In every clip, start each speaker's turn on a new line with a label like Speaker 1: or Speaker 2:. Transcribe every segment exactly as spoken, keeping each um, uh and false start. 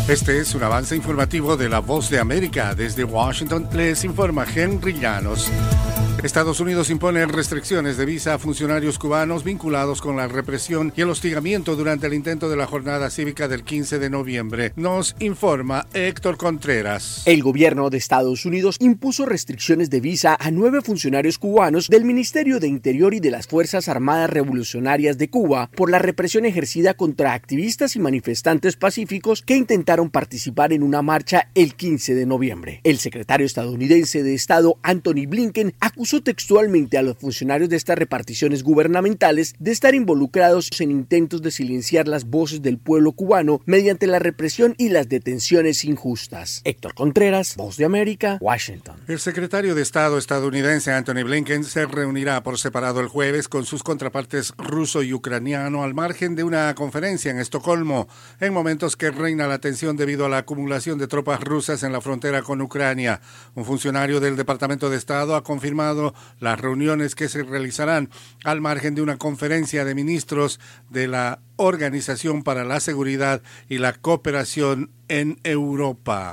Speaker 1: Este es un avance informativo de La Voz de América. Desde Washington les informa Henry Llanos. Estados Unidos impone restricciones de visa a funcionarios cubanos vinculados con la represión y el hostigamiento durante el intento de la jornada cívica del quince de noviembre. Nos informa Héctor Contreras.
Speaker 2: El gobierno de Estados Unidos impuso restricciones de visa a nueve funcionarios cubanos del Ministerio de Interior y de las Fuerzas Armadas Revolucionarias de Cuba por la represión ejercida contra activistas y manifestantes pacíficos que intentaron participar en una marcha el quince de noviembre. El secretario estadounidense de Estado, Antony Blinken, acusó textualmente a los funcionarios de estas reparticiones gubernamentales de estar involucrados en intentos de silenciar las voces del pueblo cubano mediante la represión y las detenciones injustas. Héctor Contreras, Voz de América, Washington.
Speaker 1: El secretario de Estado estadounidense Antony Blinken se reunirá por separado el jueves con sus contrapartes ruso y ucraniano al margen de una conferencia en Estocolmo, en momentos que reina la tensión debido a la acumulación de tropas rusas en la frontera con Ucrania. Un funcionario del Departamento de Estado ha confirmado las reuniones que se realizarán al margen de una conferencia de ministros de la Organización para la Seguridad y la Cooperación en Europa.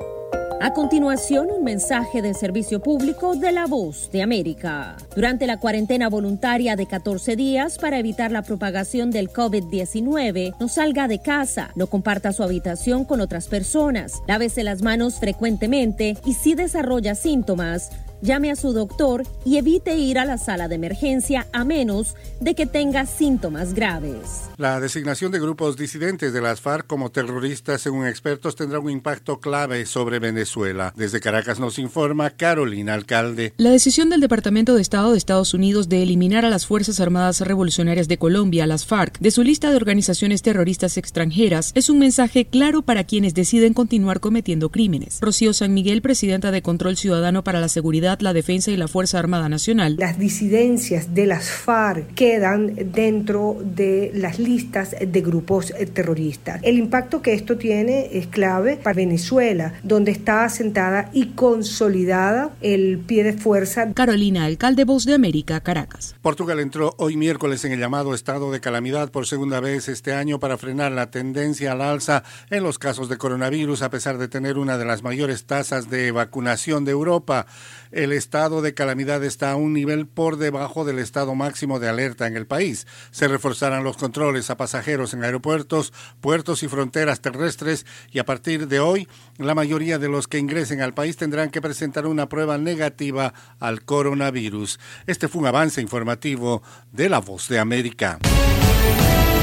Speaker 3: A continuación, un mensaje de servicio público de La Voz de América. Durante la cuarentena voluntaria de catorce días para evitar la propagación del COVID diecinueve, no salga de casa, no comparta su habitación con otras personas, lávese las manos frecuentemente y si desarrolla síntomas, llame a su doctor y evite ir a la sala de emergencia a menos de que tenga síntomas graves.
Speaker 1: La designación de grupos disidentes de las FARC como terroristas, según expertos, tendrá un impacto clave sobre Venezuela. Desde Caracas nos informa Carolina Alcalde.
Speaker 4: La decisión del Departamento de Estado de Estados Unidos de eliminar a las Fuerzas Armadas Revolucionarias de Colombia, las FARC, de su lista de organizaciones terroristas extranjeras es un mensaje claro para quienes deciden continuar cometiendo crímenes. Rocío San Miguel, presidenta de Control Ciudadano para la Seguridad, la Defensa y la Fuerza Armada Nacional.
Speaker 5: Las disidencias de las FARC quedan dentro de las listas de grupos terroristas. El impacto que esto tiene es clave para Venezuela, donde está asentada y consolidada el pie de fuerza.
Speaker 4: Carolina Alcalde, Voz de América, Caracas.
Speaker 1: Portugal entró hoy miércoles en el llamado estado de calamidad por segunda vez este año para frenar la tendencia al alza en los casos de coronavirus, a pesar de tener una de las mayores tasas de vacunación de Europa. El estado de calamidad está a un nivel por debajo del estado máximo de alerta en el país. Se reforzarán los controles a pasajeros en aeropuertos, puertos y fronteras terrestres y a partir de hoy, la mayoría de los que ingresen al país tendrán que presentar una prueba negativa al coronavirus. Este fue un avance informativo de La Voz de América.